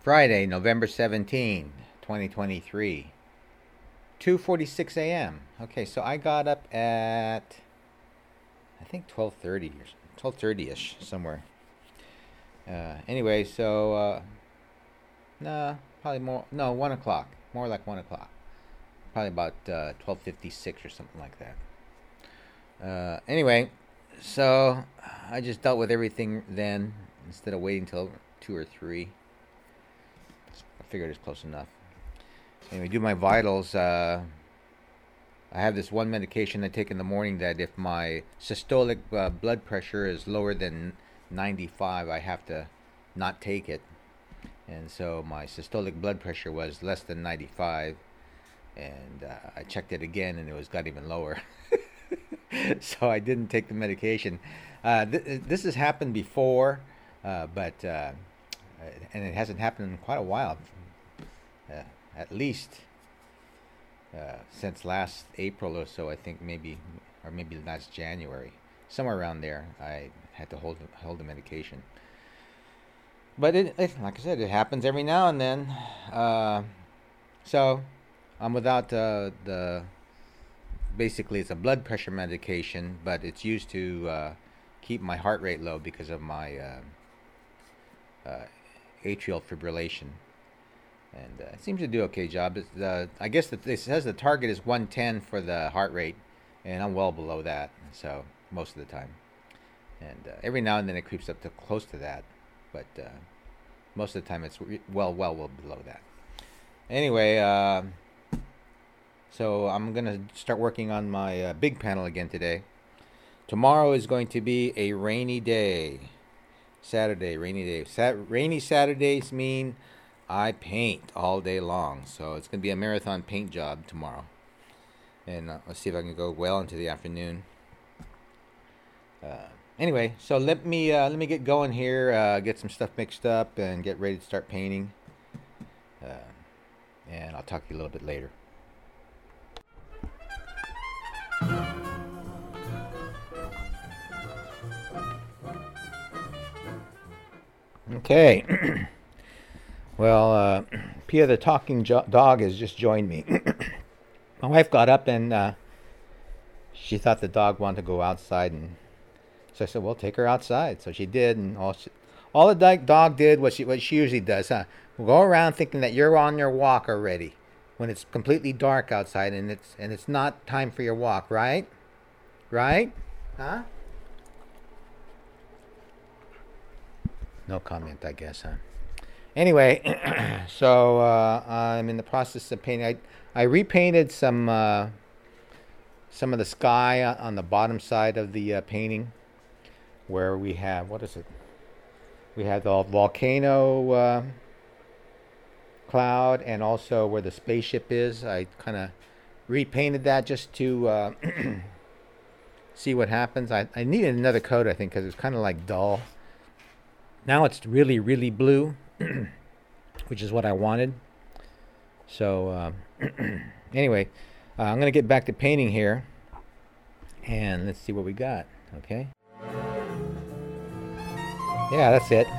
Friday, November 17, 2023. 2:46 a.m. Okay, so I got up at I think 12:30 or 12:30ish somewhere. Anyway, so nah, probably more. No, 1 o'clock. More like 1 o'clock. Probably about 12:56 or something like that. Anyway, so I just dealt with everything then instead of waiting till 2 or 3. I figured it's close enough. Anyway, do my vitals. I have this one medication I take in the morning that if my systolic blood pressure is lower than 95, I have to not take it. And so my systolic blood pressure was less than 95, and I checked it again, and it got even lower. So I didn't take the medication. This has happened before, but and it hasn't happened in quite a while. At least since last April or so, I think maybe last January, somewhere around there, I had to hold the medication. But it, like I said, it happens every now and then. So I'm without the. Basically, it's a blood pressure medication, but it's used to keep my heart rate low because of my atrial fibrillation. And it seems to do okay job. I guess it says the target is 110 for the heart rate, and I'm well below that. So most of the time, and every now and then it creeps up to close to that, but most of the time it's well below that. Anyway, so I'm gonna start working on my big panel again today. Tomorrow is going to be a rainy day. Saturday, rainy day. Rainy Saturdays mean I paint all day long, so it's going to be a marathon paint job tomorrow. And let's see if I can go well into the afternoon. Anyway, so let me get going here, get some stuff mixed up, and get ready to start painting. And I'll talk to you a little bit later. Okay. Well, Pia the talking dog has just joined me. My wife got up and she thought the dog wanted to go outside, and so I said, "Well, take her outside." So she did, and all the dog did what she usually does, huh? Go around thinking that you're on your walk already, when it's completely dark outside and it's not time for your walk, right? Right? Huh? No comment, I guess, huh? Anyway, so I'm in the process of painting. I repainted some of the sky on the bottom side of the painting, where we have, what is it? We have the volcano cloud, and also where the spaceship is. I kind of repainted that just to see what happens. I needed another coat, I think, because it's kind of like dull. Now it's really, really blue, which is what I wanted. So anyway, I'm going to get back to painting here, and let's see what we got, okay? Yeah, that's it.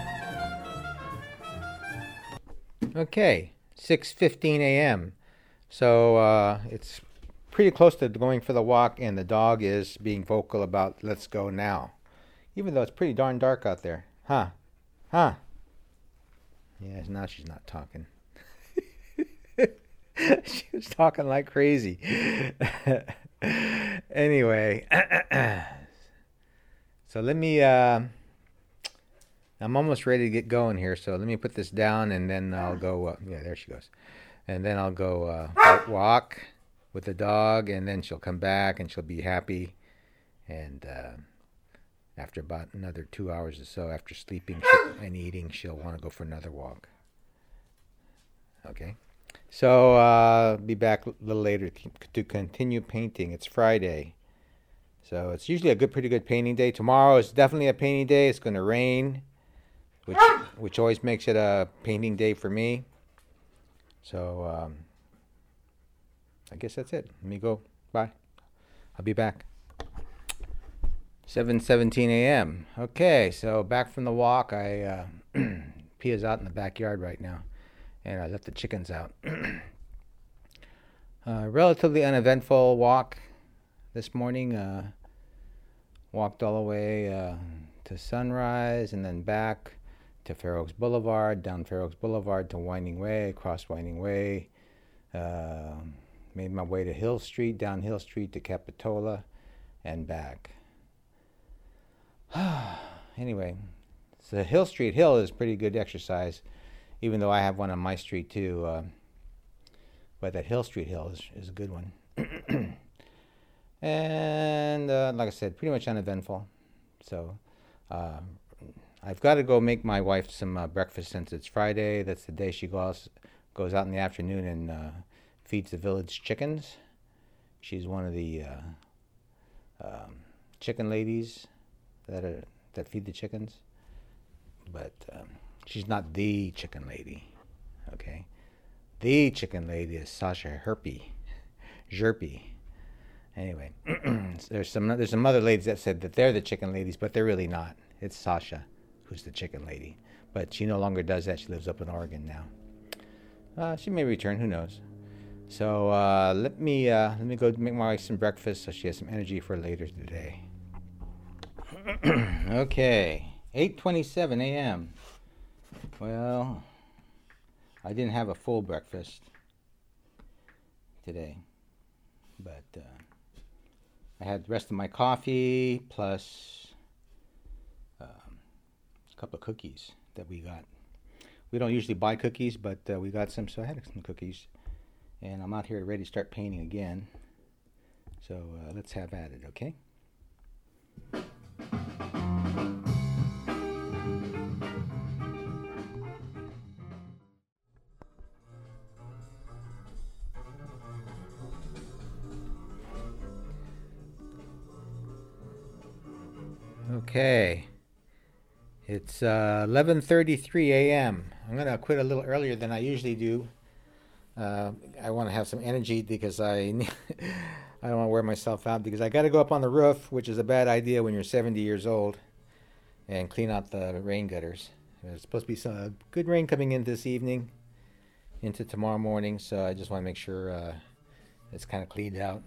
Okay, 6:15 a.m. So it's pretty close to going for the walk, and the dog is being vocal about let's go now, even though it's pretty darn dark out there. Huh? Yeah, now she's not talking. She was talking like crazy. Anyway, so let me, I'm almost ready to get going here, so let me put this down, and then I'll go, yeah, there she goes. And then I'll go walk with the dog, and then she'll come back, and she'll be happy, and after about another 2 hours or so, after sleeping and eating, she'll want to go for another walk. Okay. So I'll be back a little later to continue painting. It's Friday. So it's usually pretty good painting day. Tomorrow is definitely a painting day. It's going to rain, which always makes it a painting day for me. So I guess that's it. Let me go. Bye. I'll be back. 7:17 a.m. Okay, so back from the walk. Pia's out in the backyard right now. and I let the chickens out. Relatively uneventful walk this morning. Walked all the way to Sunrise and then back to Fair Oaks Boulevard, down Fair Oaks Boulevard to Winding Way, across Winding Way. Made my way to Hill Street, down Hill Street to Capitola, and back. Anyway, so Hill Street Hill is pretty good exercise, even though I have one on my street too. But that Hill Street Hill is a good one. And like I said, pretty much uneventful. So I've got to go make my wife some breakfast since it's Friday. That's the day she goes out in the afternoon and feeds the village chickens. She's one of the chicken ladies that feed the chickens. But she's not the chicken lady, okay? The chicken lady is Sasha Jerpy. Anyway, there's some other ladies that said that they're the chicken ladies, but they're really not. It's Sasha who's the chicken lady. But she no longer does that. She lives up in Oregon now. She may return, who knows. So let me go make my wife some breakfast so she has some energy for later today. Okay, 8:27 a.m. Well, I didn't have a full breakfast today, but I had the rest of my coffee plus a couple of cookies that we got. We don't usually buy cookies, but we got some, so I had some cookies. And I'm out here ready to start painting again. So let's have at it, okay? Okay, it's 11:33 a.m. I'm gonna quit a little earlier than I usually do. I want to have some energy because I don't want to wear myself out because I got to go up on the roof, which is a bad idea when you're 70 years old, and clean out the rain gutters. There's supposed to be some good rain coming in this evening into tomorrow morning, so I just want to make sure it's kind of cleaned out,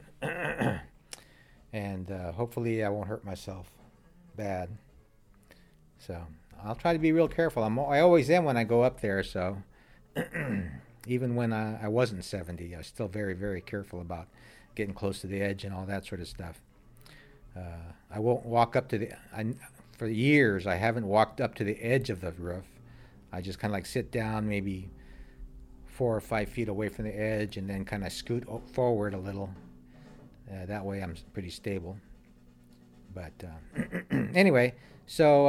and hopefully I won't hurt myself bad. So I'll try to be real careful. I always am when I go up there, so even when I wasn't 70, I was still very, very careful about getting close to the edge and all that sort of stuff. I won't walk up to for years, I haven't walked up to the edge of the roof. I just kind of like sit down maybe 4 or 5 feet away from the edge and then kind of scoot forward a little. That way I'm pretty stable. But anyway, so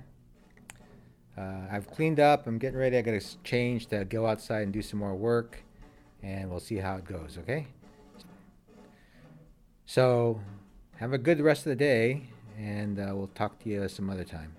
I've cleaned up. I'm getting ready. I got to change to go outside and do some more work, and we'll see how it goes, okay? So have a good rest of the day, and we'll talk to you some other time.